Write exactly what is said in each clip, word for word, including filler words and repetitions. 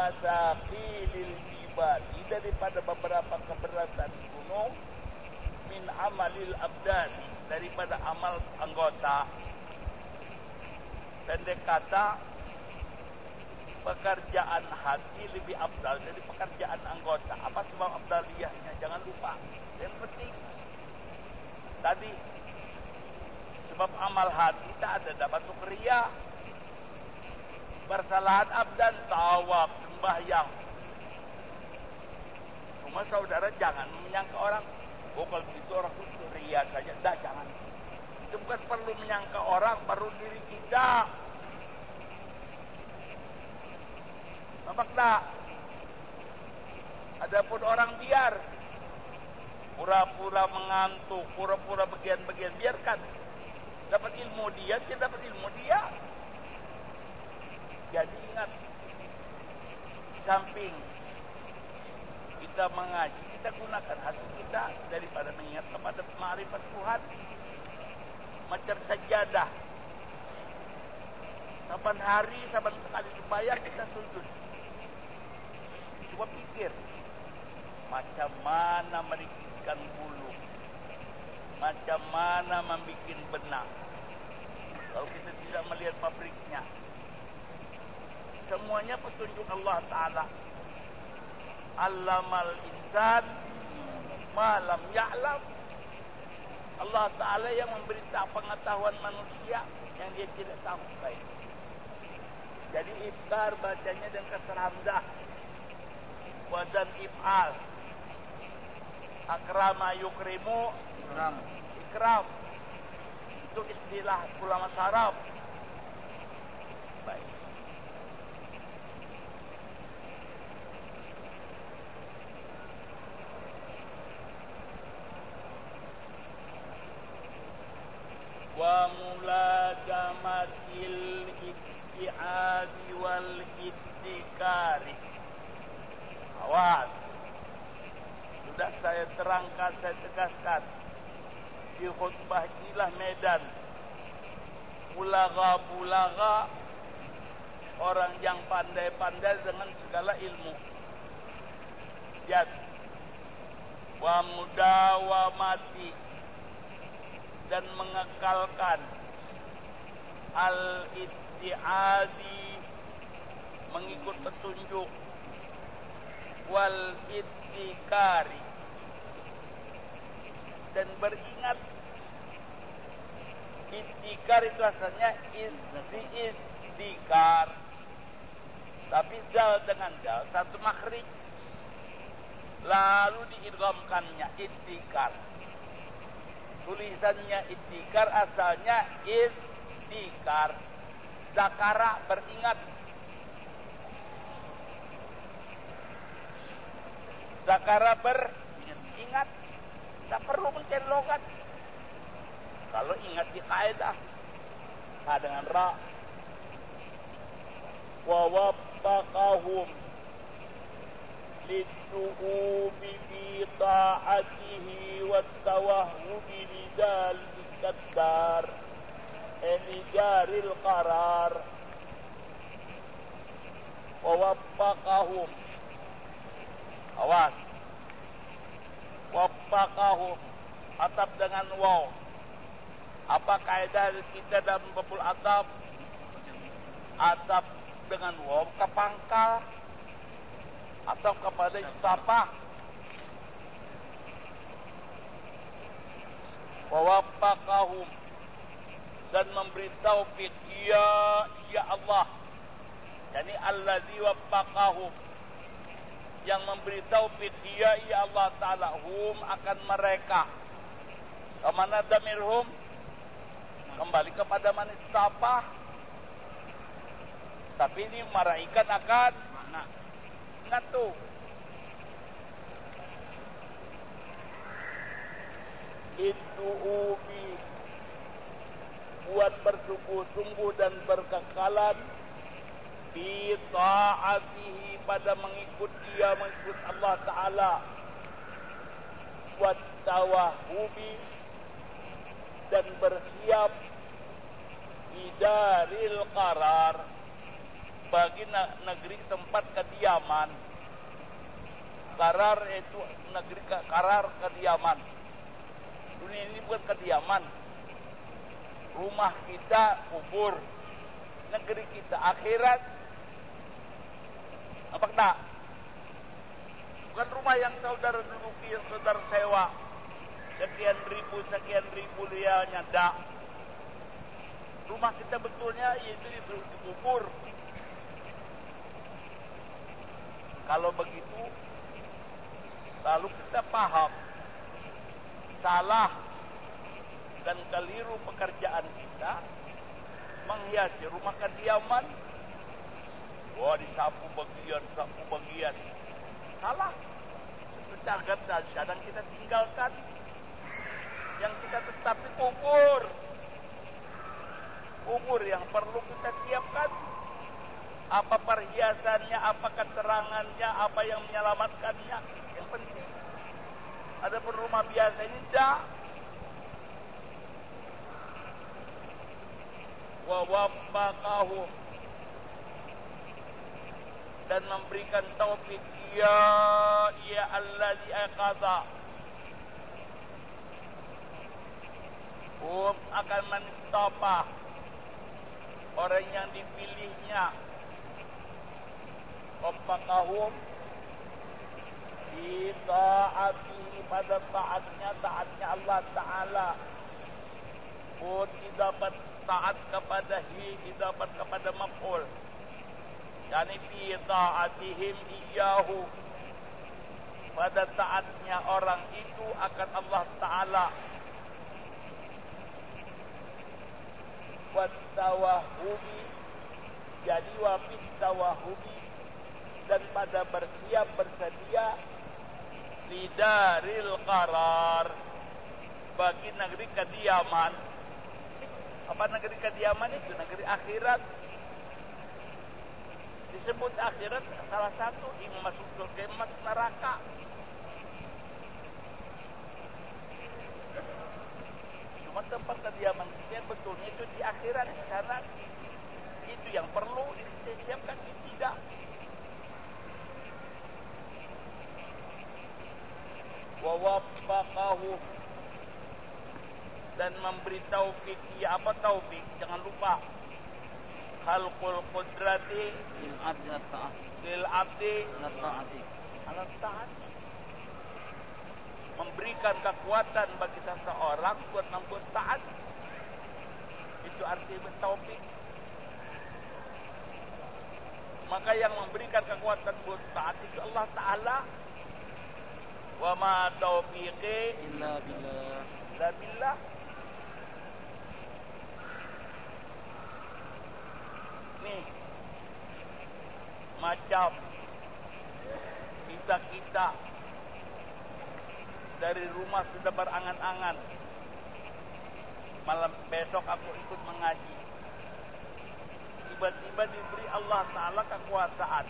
masaqilil jibali, daripada beberapa keberatan gunung, min amalil abdani, daripada amal anggota. Pendek kata, pekerjaan hati lebih abdal dari pekerjaan anggota. Apa sebab abdaliyahnya? Jangan lupa. Yang penting tadi, sebab amal hati tak ada dapat masuk riya. Bersalahan abdan, tawaf, sembahyang. Cuma saudara jangan menyangka orang, oh kalau begitu orang itu riya saja. Dah, jangan. Itu bukan perlu menyangka orang, perlu diri kita. Nampak tak? Adapun orang biar pura-pura mengantuk, pura-pura bagian-bagian, biarkan. Dapat ilmu dia, tidak dapat ilmu dia. Jadi ingat, samping kita mengaji, kita gunakan hati kita daripada mengingat kepada ma'rifat Tuhan. Macam sajadah, saban hari, saban sekali sembahyang kita sujud. Coba pikir, macam mana merikitkan bulu, macam mana membuat benang. Kalau kita tidak melihat pabriknya, semuanya petunjuk Allah Ta'ala. Allamal insan ma lam ya'lam. Allah Ta'ala yang memberitahu pengetahuan manusia yang dia tidak tahu. Baik. Jadi iftar bacanya dengan kasar hamzah, wadan if'al. Akrama yukrimu ikram. Ikram itu istilah ulama saraf. Baik. Wa mulazamatil ibti'adi wal ibtikari. Awas, sudah saya terangkan, saya tegaskan di khutbah inilah medan bulaga-bulaga, orang yang pandai-pandai dengan segala ilmu. Jad wa mudawamati, dan mengekalkan al-itti'adi, mengikut petunjuk, wal ittikari, dan beringat. Ittikar itu asalnya istikar, tapi dal dengan dal satu makhrij, lalu diidghamkannya ittikar. Tulisannya ittikar, asalnya istikar. Zakara, beringat. Zakara beringat. Tak perlu mencari logat. Kalau ingat di kaidah, ha dengan ra. Wa waffaqahum liddu'umi bi ta'atihi wa tawahhumi lidal kaddar enijaril qarar. Wa waffaqahum, awas, waffaqahum atap dengan waw. Apa kaidah kita dalam babul atap? Atap dengan waw ke pangkal atau kepada istafah. Wa waffaqahum, dan memberi taufik, ya ya Allah. Yani allazi waffaqahum, yang memberi taufik, ya ya Allah Ta'ala, hum akan mereka. Kemana damirhum? Kembali kepada man istafah. Tapi ini malaikat akan mana? Ingat tuh. Itu ubi, buat bersungguh-sungguh dan berkekalan fi ta'atihi, pada mengikut dia, mengikut Allah Ta'ala. Wa tawahubi, dan bersiap di daril qarar, bagi negeri tempat kediaman. Qarar itu negeri qarar kediaman. Dunia ini bukan kediaman. Rumah kita kubur, negeri kita akhirat. Apa tak? Bukan rumah yang saudara duduki, yang saudara sewa sekian ribu sekian ribu rialnya, dak. Rumah kita betulnya yaitu di kubur. Kalau begitu, lalu kita paham salah dan keliru pekerjaan kita menghiasi rumah kediaman. Wah, disapu bagian, sapu bagian. Salah. Itu kadang kita tinggalkan. Yang kita tetapi kubur. Kubur yang perlu kita siapkan. Apa perhiasannya, apa keterangannya, apa yang menyelamatkannya. Yang penting. Ada pun rumah biasa ini tidak. Wa waffaqahu, dan memberikan taufik ya ya allazi aqadha, um akan menstopah orang yang dipilihnya. Waffaqahum di taati, pada taatnya, taatnya Allah Ta'ala. Pun didapat taat kepada hi, didapat kepada maf'ul. Yani fi ta'atihim iyyahu, pada taatnya orang itu akan Allah Ta'ala. Wat tawahubi, jadi wa fit tawahubi, dan pada bersiap bersedia lidaril qarar, bagi negeri kediaman. Apa negeri kediaman itu? Negeri akhirat. Disebut akhirat salah satu ini masuk surga, masuk neraka. Cuma tempat kediaman kita betulnya itu di akhirat, karena itu yang perlu disiapkan, tidak. Wa waffaqahu, dan memberi taufik. Ya, apa taufik? Jangan lupa khalqul qudrati lil abdi lil abdi ala ta'at, memberikan kekuatan bagi seseorang buat membuat taat. Itu arti taufik. Maka yang memberikan kekuatan buat taat itu Allah Ta'ala. Wa ma taufiqi illa billah, illa billah. Nih, macam kita-kita dari rumah sudah berangan-angan, malam besok aku ikut mengaji. Tiba-tiba diberi Allah Ta'ala kekuasaan,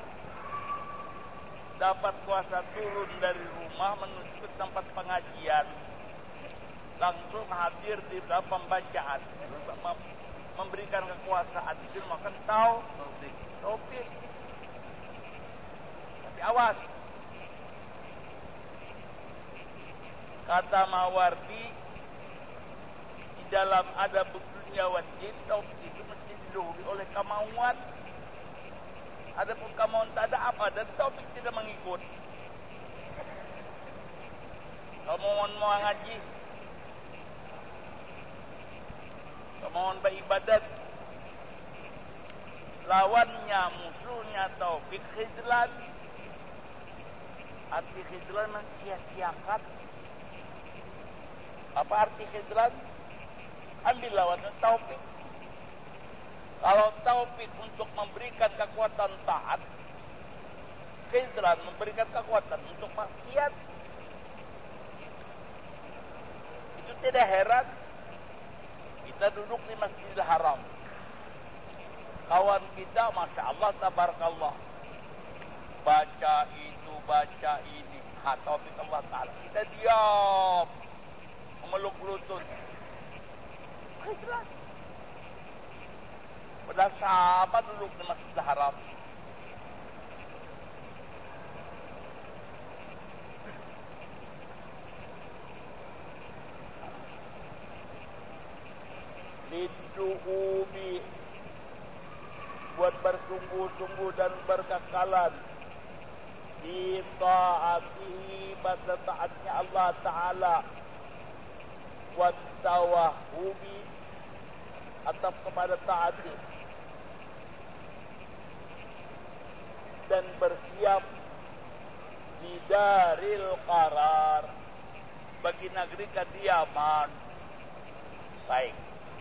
dapat kuasa turun dari rumah menuju ke tempat pengajian, langsung hadir di dalam pembacaan, memberikan kekuasaan. Itu makan tahu taufik. Tapi awas, kata Mawardi, di dalam ada dunia wajib, taufik itu mesti didahului oleh kemauan. Adapun kemauan tak ada apa, dan taufik tidak mengikut. Kemauan mau ngaji, kemauan beribadat, lawannya, musuhnya taufik, khizlan. Arti khizlan mensia-siakan. Apa arti khizlan? Ambil lawannya taufik. Kalau taufik untuk memberikan kekuatan taat, khizlan memberikan kekuatan untuk maksiat. Itu tidak heran kita duduk di Masjidil Haram, kawan kita Masya Allah tabarakallah, baca itu baca ini, ha, taufik Allah Ta'ala. Kita diam memeluk lutut, khizlan. Padahal sahabat duduk di Masjidil Haram. Lidu'ubi, buat bersungguh-sungguh dan berkekalan di ta'atihi, pada taatnya Allah Ta'ala, wa tawahubi, atau kepada taati, dan bersiap di daril qarar, bagi negeri kediaman. Baik.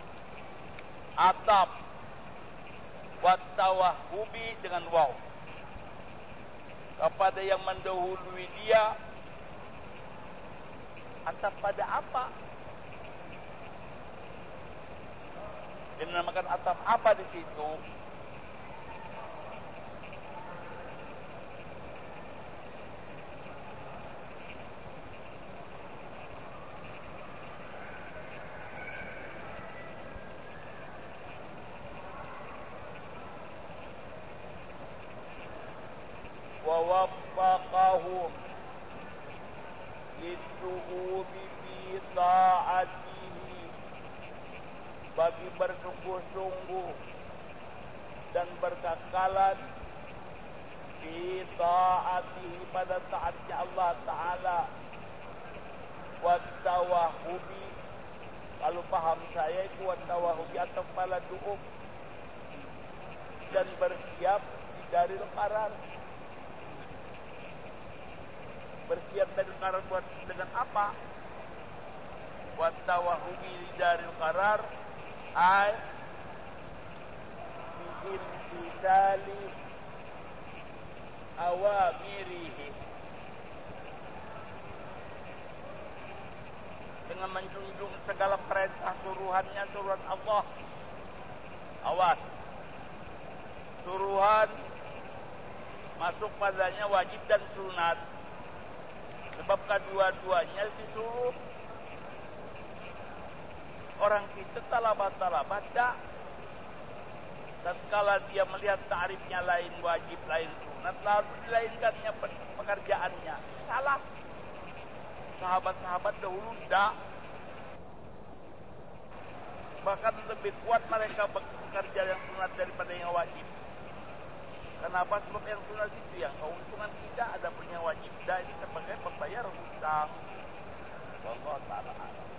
Atap wa tawahubi dengan waw, kepada yang mendahului dia. Atap pada apa? Dinamakan atap apa di situ? Wa waffaqahum lidu'ubi fi ta'atihi, bagi bersungguh-sungguh dan berkekalan fi ta'atihi, pada taatnya Allah Ta'ala, wa tawahubi, kalau paham saya itu wa tawahubi atau kepala du'ub, dan bersiap di daril qarar. Bersiap dari qarar buat dengan apa? Wa tawahubi di daril qarar ay biimtisali awamirihi, dengan menjunjung segala perintah suruhannya, suruhan Allah. Awas, suruhan masuk padanya wajib dan sunat, sebab kedua-duanya disuruh. Orang kita talabat-talabat tak, tatkala dia melihat ta'rifnya lain wajib, lain sunat, lalu dilainkannya pekerjaannya. Salah. Sahabat-sahabat dahulu tak. Bahkan lebih kuat mereka bekerja yang sunat daripada yang wajib. Kenapa? Sebab yang sunat itu yang keuntungan kita, ada punya wajib. Dan ini sebagai pembayar hutang. Wallahu ta'ala.